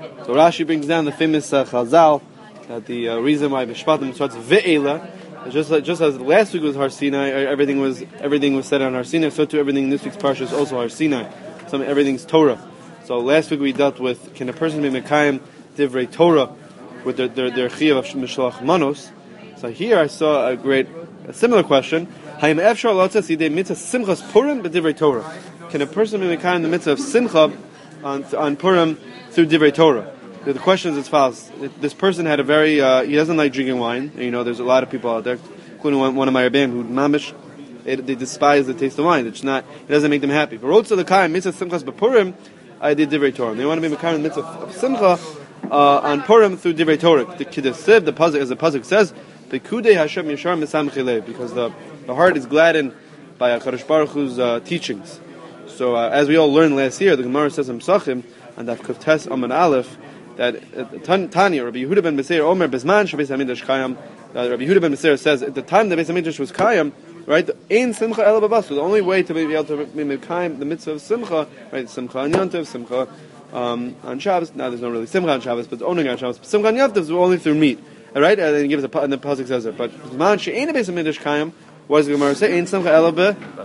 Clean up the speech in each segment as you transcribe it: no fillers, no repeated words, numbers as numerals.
So Rashi brings down the famous Chazal that the reason why Mishpatim starts ve'ela, just as last week was Har Sinai, everything was said on Har Sinai, so too everything in this week's parsha is also Har Sinai. Everything's Torah. So last week we dealt with, can a person be Mekayim Divrei Torah with their Chiyuv of Mishlach Manos? So here I saw a similar question. Hayim Efshar Lotzes Yidei Mitzvah Simchas Purim B'Divrei Torah. Can a person be Mekayim the mitzvah of Simcha on Purim through Divrei Torah? The question is as follows. This person had he doesn't like drinking wine. And, there's a lot of people out there, including one of my Rebbeim, who mamish, they despise the taste of wine. It doesn't make them happy. But Rotza the Kaim, Mitzvah Simchas B'Purim, I did Divrei Torah. They want to be Mekayim the mitzvah of Simcha on Purim through Divrei Torah. The Kiddusiv, the pasuk says, Bekudei Hashem Yishar Mesamchi Lev, because the heart is gladdened by HaKadosh Baruch Hu's teachings. So as we all learned last year, the Gemara says in Psachim, and that Kuftes Aman Aleph, that Tanya, Rabbi Yehuda ben Beseir Omer Bezman Shabbos HaMikdash Kayam. Rabbi Yehuda ben Beseir says at the time the Beis HaMikdash was Kayam, right? Ein Simcha Ela B'Basu. The only way to be able to be Kayam the mitzvah of Simcha, right? Simcha on Yontiv, Simcha on Shabbos. Now there's not really Simcha on Shabbos, but only on Shabbos. But Simcha on Yontiv is only through meat, all right? And then he gives and the pasuk says it. But Bezman She'ein Beis HaMikdash Kayam, what does the Gemara say? Ein Simcha Ela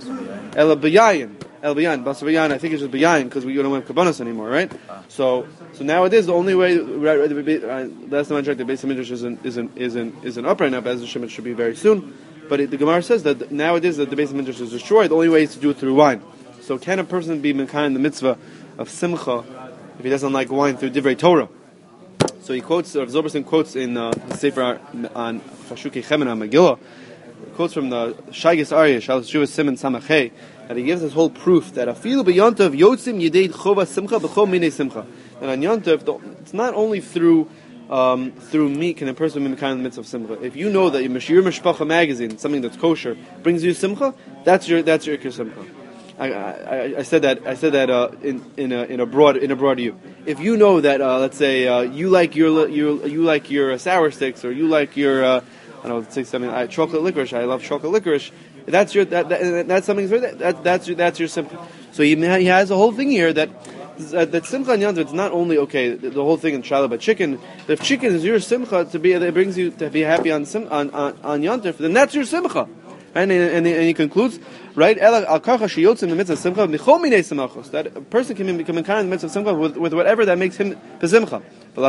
B'Yayin. El Bayan, Bas Bayan, I think it's just Bayan because we don't have Kabbanas anymore, right? So nowadays the only way, last time I checked, the Beis HaMikdash isn't up right now, but as it should be very soon. But the Gemara says that nowadays that the Beis HaMikdash is destroyed, the only way is to do it through wine. So can a person be Mekayim the mitzvah of Simcha if he doesn't like wine through Divrei Torah? So he quotes, Rav Zilberstein quotes in his Sefer on Chashukei Chemen on Megillah, quotes from the Shaygis Aryeh, Shalos Shuvas Siman Samachei, that he gives this whole proof that afilu b'yontav yotzim yedei chova simcha b'chol minei simcha. That on Yontav, it's not only through meat can a person be Mekayim the mitzvah of simcha. If you know that your Mishpacha magazine, something that's kosher, brings you simcha, that's your Ikar simcha. I said that in a broad view. If you know that let's say you like your sour sticks, or you like your let's say something chocolate licorice. I love chocolate licorice. That's something. That's your simcha. So he has a whole thing here that simcha on Yontif. It's not only the whole thing in Shalom, but chicken. If chicken is your simcha it brings you to be happy on Yontif, then that's your simcha. And he concludes, right? That a person can become in the midst of simcha with whatever that makes him besimcha.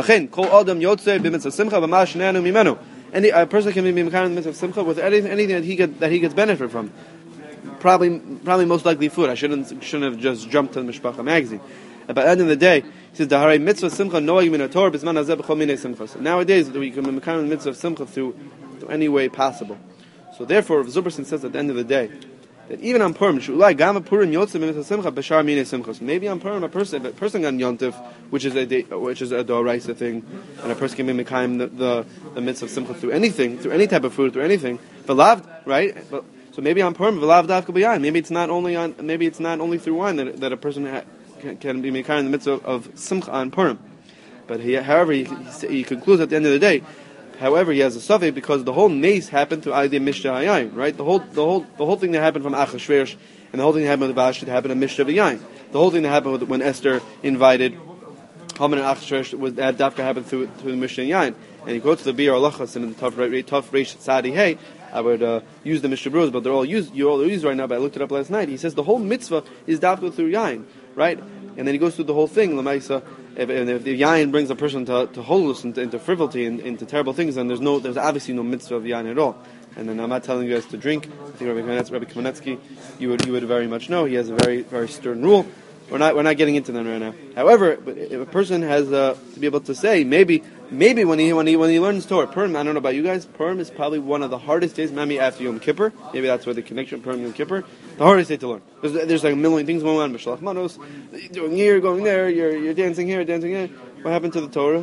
And a person can be in the midst of simcha with anything that he gets benefit from. Probably most likely food. I shouldn't have just jumped to the Mishpacha magazine. But at the end of the day, he says, "Daharei mitzvah simcha noig min haTorah b'zman hazeh b'chol minei simcha." So nowadays, we can be in the midst of simcha through any way possible. So therefore, Zilberstein says at the end of the day that even on Purim, shulai gam Purim yotzim mitzvah simcha b'shar minei simcha. So maybe on Purim, a person on Yontif, which is a doraisa thing, and a person can be mekayim the mitzvah of simcha through anything, through any type of food, through anything. V'lav, right? So maybe on Purim, v'lav dafka b'yayin. Maybe it's not only through wine that a person can be mekayim the mitzvah of simcha on Purim. But however, he concludes at the end of the day. However, he has a suffix because the whole nace happened to Aydei Mishta Hayayin, right? The whole thing that happened from Achashverosh and the whole thing that happened with Vashti happened in Mishta Hayayin. The whole thing that happened when Esther invited Haman and Achashverosh that dafka happened through the Mishta Hayayin. And he quotes the Bir Alachas in the Tov Reish Tzadi Hey. I would use the Mishnah Berurah, but they're all used right now. But I looked it up last night. He says the whole mitzvah is dafka through Yayin, right? And then he goes through the whole thing. Lamaisa, if the Yayin brings a person to holus, into frivolity, and into terrible things, then there's obviously no mitzvah of Yayin at all. And then I'm not telling you guys to drink. I think Rabbi Kamenetsky, you would very much know. He has a very, very stern rule. We're not getting into them right now. However, if a person has to be able to say maybe when he learns Torah, Purim, I don't know about you guys, Purim is probably one of the hardest days, maybe after Yom Kippur. Maybe that's where the connection Purim Yom Kippur, the hardest day to learn. There's like a million things going on. B'shalach manos, doing here, going there, you're dancing here, dancing here. What happened to the Torah?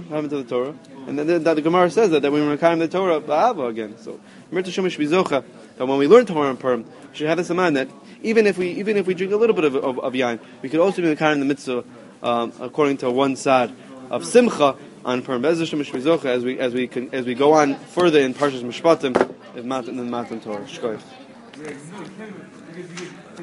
And then the Gemara says that we were kind of the Torah ba'ava again. So that when we learn Torah and Purim, we should have this in mind that even if we drink a little bit of yain, we could also be kind in the mitzvah according to one side of simcha on Purim. As we go on further in Parshas Mishpatim, if Matan Torah. Shkoyach.